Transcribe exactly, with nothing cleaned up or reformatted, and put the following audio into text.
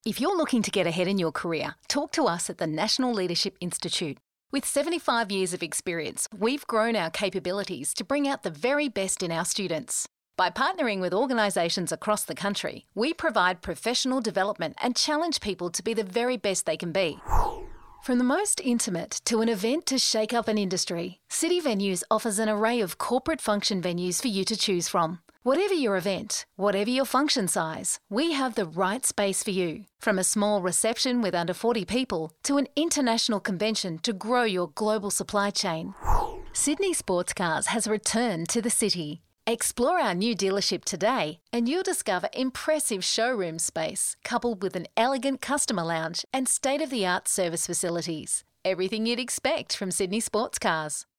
If you're looking to get ahead in your career, talk to us at the National Leadership Institute. With seventy-five years of experience, we've grown our capabilities to bring out the very best in our students. By partnering with organisations across the country, we provide professional development and challenge people to be the very best they can be. From the most intimate to an event to shake up an industry, City Venues offers an array of corporate function venues for you to choose from. Whatever your event, whatever your function size, we have the right space for you. From a small reception with under forty people to an international convention to grow your global supply chain. Sydney Sports Cars has returned to the city. Explore our new dealership today and you'll discover impressive showroom space coupled with an elegant customer lounge and state-of-the-art service facilities. Everything you'd expect from Sydney Sports Cars.